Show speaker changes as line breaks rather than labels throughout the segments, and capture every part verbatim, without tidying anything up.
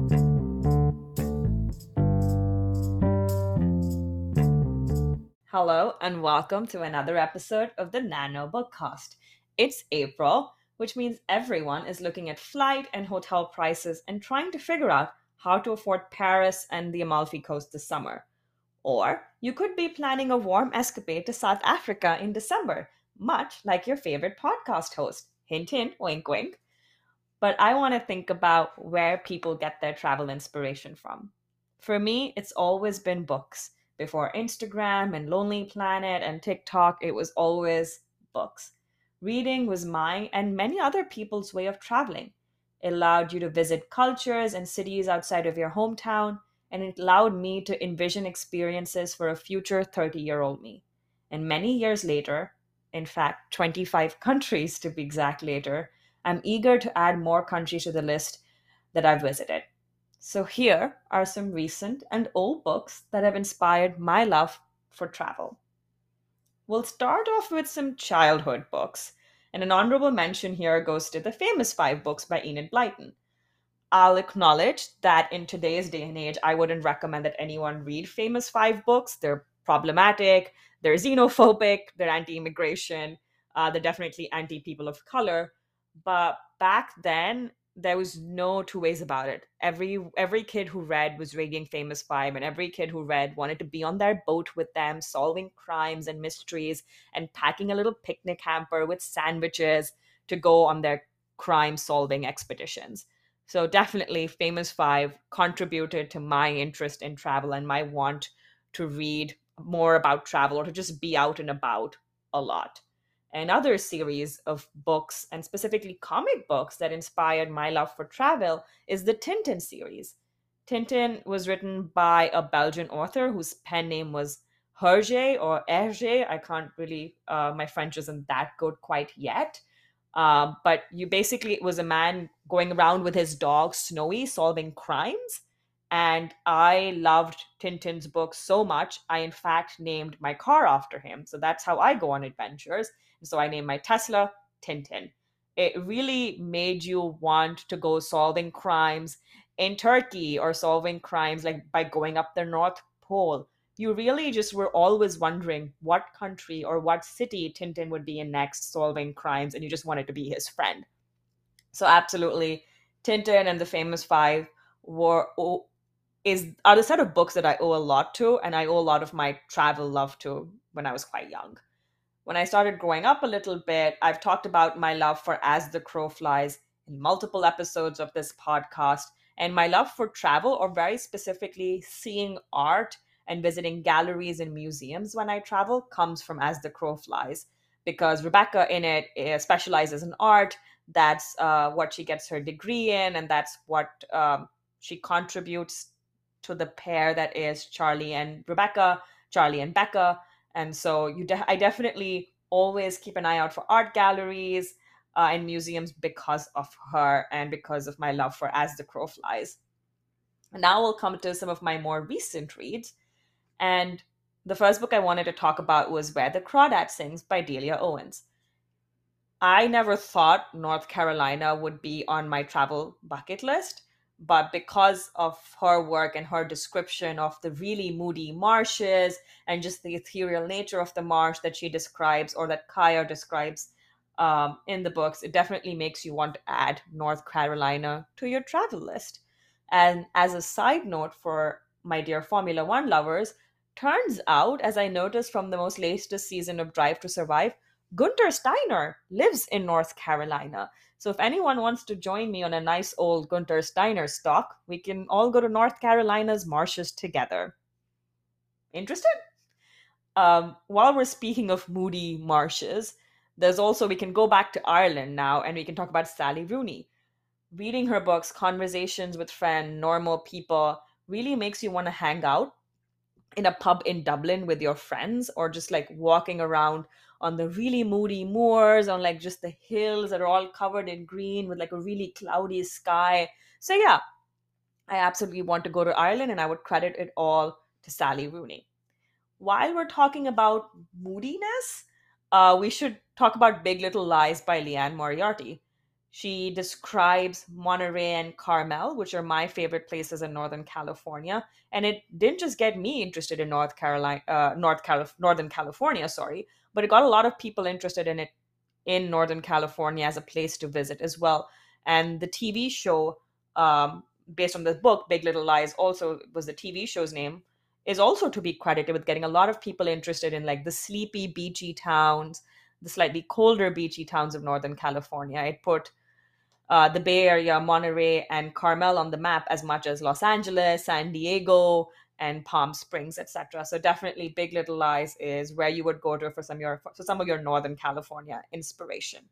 Hello, and welcome to another episode of the Nano Bookcast. It's April, which means everyone is looking at flight and hotel prices and trying to figure out how to afford Paris and the Amalfi Coast this summer. Or you could be planning a warm escapade to South Africa in December, much like your favorite podcast host. Hint, hint, wink, wink. But I want to think about where people get their travel inspiration from. For me, it's always been books. Before Instagram and Lonely Planet and TikTok, it was always books. Reading was my and many other people's way of traveling. It allowed you to visit cultures and cities outside of your hometown, and it allowed me to envision experiences for a future thirty year old me. And many years later, in fact, twenty-five countries to be exact later, I'm eager to add more countries to the list that I've visited. So, here are some recent and old books that have inspired my love for travel. We'll start off with some childhood books, and an honorable mention here goes to the famous five books by Enid Blyton. I'll acknowledge that in today's day and age, I wouldn't recommend that anyone read famous five books. They're problematic, they're xenophobic, they're anti immigration, uh, they're definitely anti people of color. But back then, there was no two ways about it. Every every kid who read was reading Famous Five, and every kid who read wanted to be on their boat with them, solving crimes and mysteries, and packing a little picnic hamper with sandwiches to go on their crime solving expeditions. So definitely Famous Five contributed to my interest in travel and my want to read more about travel or to just be out and about a lot. Another series of books, and specifically comic books, that inspired my love for travel is the Tintin series. Tintin was written by a Belgian author whose pen name was Hergé or Hergé. I can't really, uh, my French isn't that good quite yet. Um, but you basically, it was a man going around with his dog Snowy solving crimes. And I loved Tintin's book so much, I in fact named my car after him. So that's how I go on adventures. So I named my Tesla Tintin. It really made you want to go solving crimes in Turkey or solving crimes like by going up the North Pole. You really just were always wondering what country or what city Tintin would be in next solving crimes, and you just wanted to be his friend. So absolutely, Tintin and the Famous Five were o- is are the set of books that I owe a lot to, and I owe a lot of my travel love to when I was quite young. When I started growing up a little bit, I've talked about my love for As the Crow Flies in multiple episodes of this podcast, and my love for travel, or very specifically seeing art and visiting galleries and museums when I travel, comes from As the Crow Flies, because Rebecca in it uh, specializes in art. That's uh, what she gets her degree in, and that's what um, she contributes to the pair that is Charlie and Rebecca, Charlie and Becca. And so you de- I definitely always keep an eye out for art galleries uh, and museums because of her and because of my love for As the Crow Flies. And now we'll come to some of my more recent reads. And the first book I wanted to talk about was Where the Crawdad Sings by Delia Owens. I never thought North Carolina would be on my travel bucket list, but because of her work and her description of the really moody marshes and just the ethereal nature of the marsh that she describes or that Kaya describes um, in the books, it definitely makes you want to add North Carolina to your travel list. And as a side note for my dear Formula One lovers, turns out, as I noticed from the most latest season of Drive to Survive, Gunter Steiner lives in North Carolina. So if anyone wants to join me on a nice old Gunter Steiner stalk, we can all go to North Carolina's marshes together. Interested? Um, while we're speaking of moody marshes, there's also, we can go back to Ireland now and we can talk about Sally Rooney. Reading her books, Conversations with Friend, Normal People, really makes you want to hang out in a pub in Dublin with your friends, or just like walking around on the really moody moors, on like just the hills that are all covered in green with like a really cloudy sky. So yeah, I absolutely want to go to Ireland, and I would credit it all to Sally Rooney. While we're talking about moodiness, uh, we should talk about Big Little Lies by Leanne Moriarty. She describes Monterey and Carmel, which are my favorite places in Northern California. And it didn't just get me interested in North Carolina, uh, North Calif- Northern California, sorry, but it got a lot of people interested in it in Northern California as a place to visit as well. And the T V show, um, based on this book, Big Little Lies, also was the T V show's name, is also to be credited with getting a lot of people interested in like the sleepy, beachy towns, the slightly colder, beachy towns of Northern California. It put uh, the Bay Area, Monterey, and Carmel on the map as much as Los Angeles, San Diego, and Palm Springs, et cetera. So definitely, Big Little Lies is where you would go to for some of your for some of your Northern California inspiration.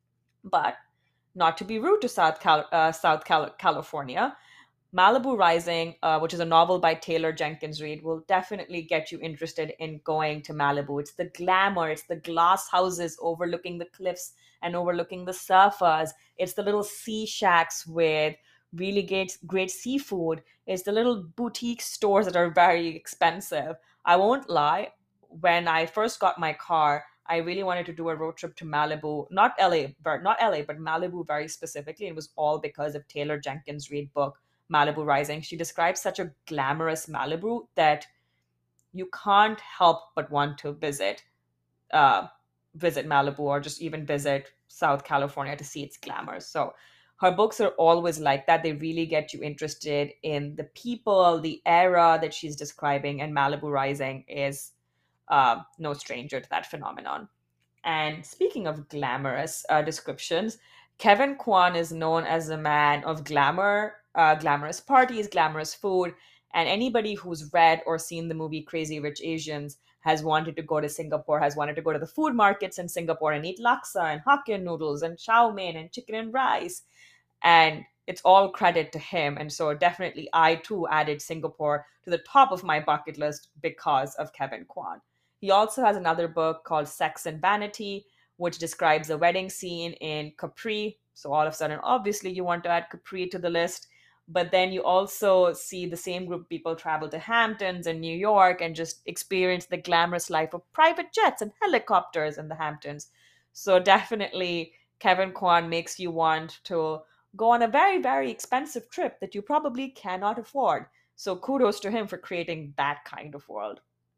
But not to be rude to South Cal- uh, South Cal- California, Malibu Rising, uh, which is a novel by Taylor Jenkins Reid, will definitely get you interested in going to Malibu. It's the glamour, it's the glass houses overlooking the cliffs and overlooking the surfers. It's the little sea shacks with really great, great seafood. It's the little boutique stores that are very expensive. I won't lie, when I first got my car, I really wanted to do a road trip to Malibu, not L A, but not L A, but Malibu very specifically. It was all because of Taylor Jenkins Reid book Malibu Rising. She describes such a glamorous Malibu that you can't help but want to visit, uh, visit Malibu or just even visit South California to see its glamour. So her books are always like that. They really get you interested in the people, the era that she's describing, and Malibu Rising is uh, no stranger to that phenomenon. And speaking of glamorous uh, descriptions, Kevin Kwan is known as a man of glamour, uh, glamorous parties, glamorous food. And anybody who's read or seen the movie Crazy Rich Asians has wanted to go to Singapore, has wanted to go to the food markets in Singapore and eat laksa and Hokkien noodles and chow mein and chicken and rice, and it's all credit to him. And so definitely I too added Singapore to the top of my bucket list because of Kevin Kwan. He also has another book called Sex and Vanity, which describes a wedding scene in Capri. So all of a sudden, obviously, you want to add Capri to the list. But then you also see the same group of people travel to Hamptons and New York and just experience the glamorous life of private jets and helicopters in the Hamptons. So definitely, Kevin Kwan makes you want to go on a very, very expensive trip that you probably cannot afford. So kudos to him for creating that kind of world.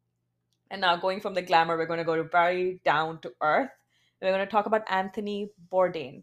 And now, going from the glamour, we're going to go to very down to earth. We're going to talk about Anthony Bourdain.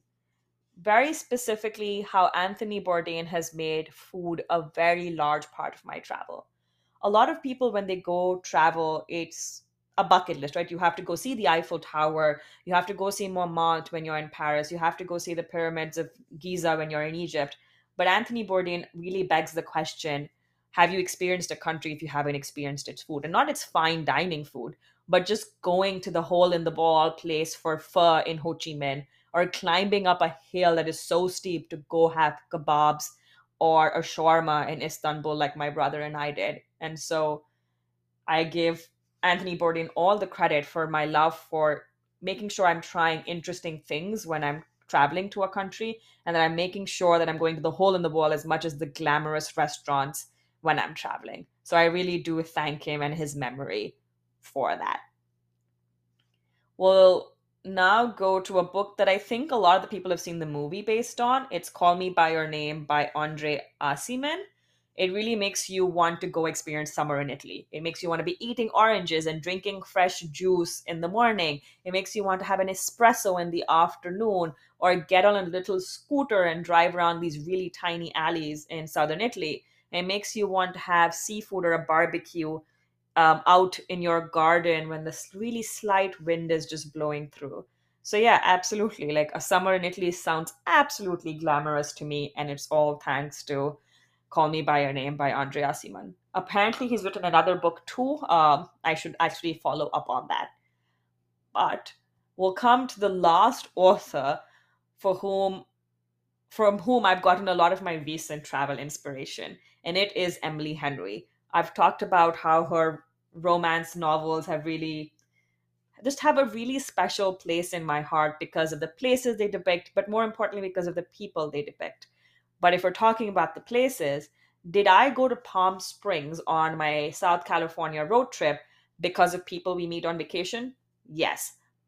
Very specifically, how Anthony Bourdain has made food a very large part of my travel. A lot of people, when they go travel, it's a bucket list, right? You have to go see the Eiffel Tower, you have to go see Montmartre when you're in Paris, you have to go see the pyramids of Giza when you're in Egypt. But Anthony Bourdain really begs the question, have you experienced a country if you haven't experienced its food? And not its fine dining food, but just going to the hole in the wall place for pho in Ho Chi Minh, or climbing up a hill that is so steep to go have kebabs or a shawarma in Istanbul, like my brother and I did. And so I give Anthony Bourdain all the credit for my love for making sure I'm trying interesting things when I'm traveling to a country, and that I'm making sure that I'm going to the hole in the wall as much as the glamorous restaurants when I'm traveling. So I really do thank him and his memory for that. We'll now go to a book that I think a lot of the people have seen the movie based on. It's Call Me By Your Name by Andre Asiman. It really makes you want to go experience summer in Italy. It makes you want to be eating oranges and drinking fresh juice in the morning. It makes you want to have an espresso in the afternoon or get on a little scooter and drive around these really tiny alleys in southern Italy. It makes you want to have seafood or a barbecue um, out in your garden when the really slight wind is just blowing through. So yeah, absolutely. Like a summer in Italy sounds absolutely glamorous to me, and it's all thanks to Call Me by Your Name by Andrea Simon. Apparently, he's written another book too. Um, I should actually follow up on that. But we'll come to the last author for whom from whom I've gotten a lot of my recent travel inspiration, and it is Emily Henry. I've talked about how her romance novels have really just have a really special place in my heart because of the places they depict, but more importantly, because of the people they depict. But if we're talking about the places, did I go to Palm Springs on my South California road trip because of people we meet on vacation? Yes.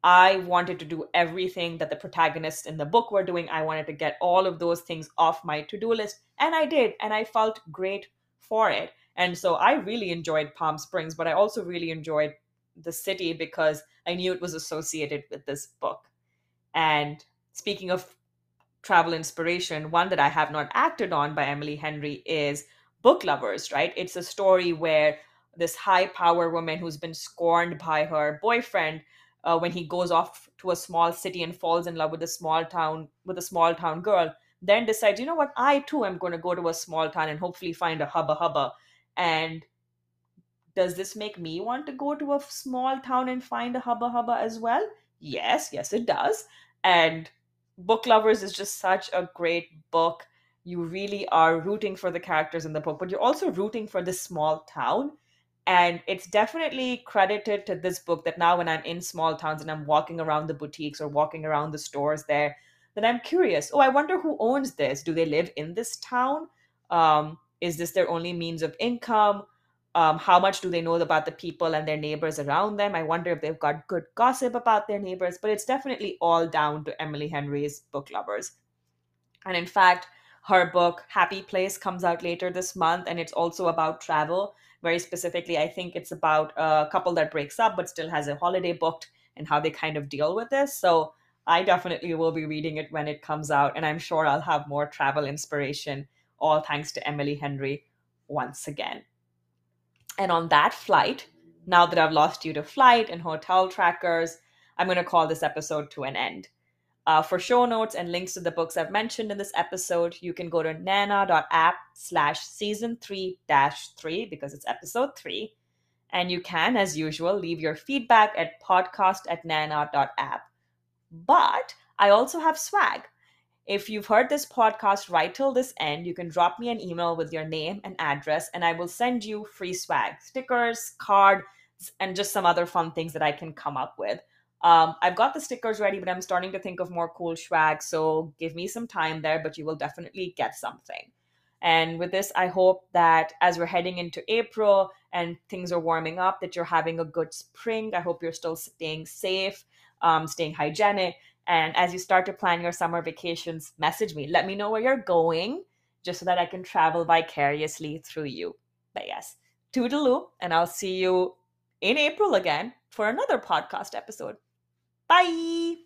I wanted to do everything that the protagonists in the book were doing. I wanted to get all of those things off my to do list. And I did. And I felt great for it. And so I really enjoyed Palm Springs, but I also really enjoyed the city because I knew it was associated with this book. And speaking of travel inspiration, one that I have not acted on by Emily Henry is Book Lovers, right? It's a story where this high power woman who's been scorned by her boyfriend uh, when he goes off to a small city and falls in love with a small town with a small town girl, then decides, you know what, I too am going to go to a small town and hopefully find a hubba hubba. And does this make me want to go to a small town and find a hubba hubba as well? Yes, yes, it does. And Book Lovers is just such a great book. You really are rooting for the characters in the book, but you're also rooting for this small town. And it's definitely credited to this book that now, when I'm in small towns and I'm walking around the boutiques or walking around the stores there, then I'm curious. Oh, I wonder who owns this. Do they live in this town? Um, is this their only means of income? Um, how much do they know about the people and their neighbors around them? I wonder if they've got good gossip about their neighbors, but it's definitely all down to Emily Henry's Book Lovers. And in fact, her book Happy Place comes out later this month, and it's also about travel. Very specifically, I think it's about a couple that breaks up but still has a holiday booked and how they kind of deal with this. So I definitely will be reading it when it comes out, and I'm sure I'll have more travel inspiration, all thanks to Emily Henry once again. And on that flight, now that I've lost you to flight and hotel trackers, I'm going to call this episode to an end. Uh, for show notes and links to the books I've mentioned in this episode, you can go to nana.app slash season three dash three because it's episode three. And you can, as usual, leave your feedback at podcast at nana.app. But I also have swag. If you've heard this podcast right till this end, you can drop me an email with your name and address, and I will send you free swag, stickers, cards, and just some other fun things that I can come up with. Um, I've got the stickers ready, but I'm starting to think of more cool swag, so give me some time there, but you will definitely get something. And with this, I hope that as we're heading into April and things are warming up, that you're having a good spring. I hope you're still staying safe, um, staying hygienic. And as you start to plan your summer vacations, message me. Let me know where you're going, just so that I can travel vicariously through you. But yes, toodaloo, and I'll see you in April again for another podcast episode. Bye!